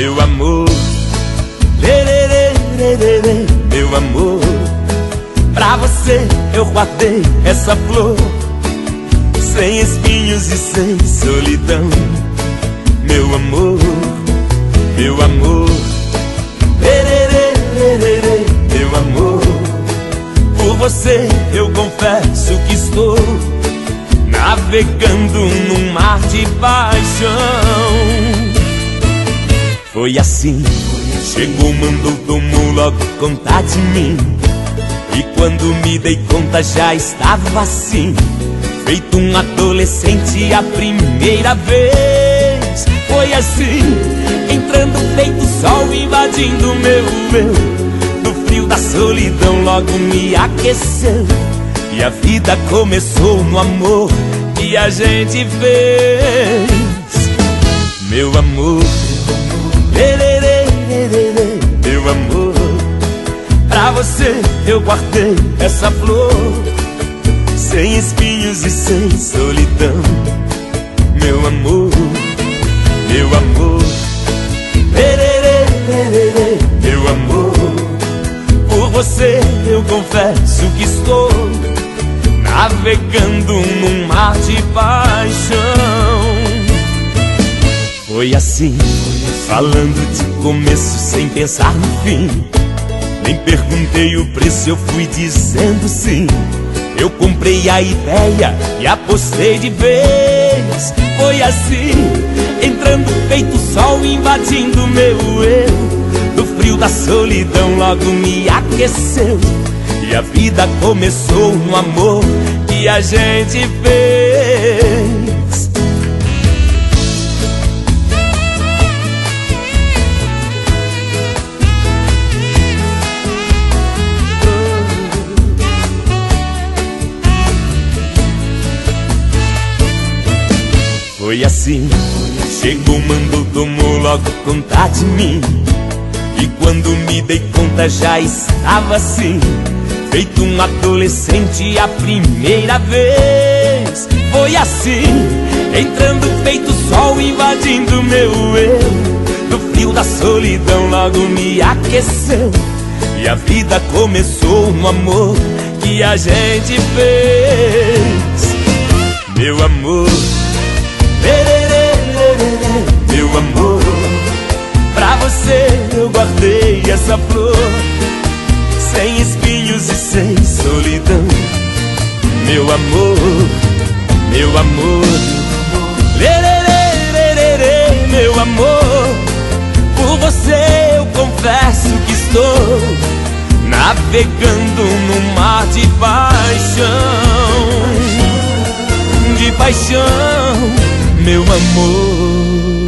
meu amor, lererê, meu amor. Pra você eu guardei essa flor, sem espinhos e sem solidão. Meu amor, meu amor, lererê, meu amor. Por você eu confesso que estou navegando num mar de paixão. Foi assim, chegou, mandou, tomou logo conta de mim. E quando me dei conta já estava assim, feito um adolescente a primeira vez. Foi assim, entrando feito sol, invadindo meu eu. Do frio da solidão logo me aqueceu, e a vida começou no amor que a gente fez. Meu amor, meu amor. Pra você eu guardei essa flor, sem espinhos e sem solidão. Meu amor, meu amor, meu amor. Por você eu confesso que estou navegando num mar de paixão. Foi assim, falando de começo sem pensar no fim. Nem perguntei o preço, eu fui dizendo sim. Eu comprei a ideia e apostei de vez. Foi assim, entrando feito sol, invadindo meu eu. Do frio da solidão logo me aqueceu, e a vida começou no amor que a gente fez. Foi assim, chegou, mandou, tomou logo conta de mim. E quando me dei conta já estava assim, feito um adolescente a primeira vez. Foi assim, entrando feito sol, invadindo meu eu. Do frio da solidão logo me aqueceu, e a vida começou no amor que a gente fez. Meu amor, meu amor. Pra você eu guardei essa flor, sem espinhos e sem solidão. Meu amor, meu amor, lererê, meu amor. Por você eu confesso que estou navegando num mar de paixão. De paixão, meu amor.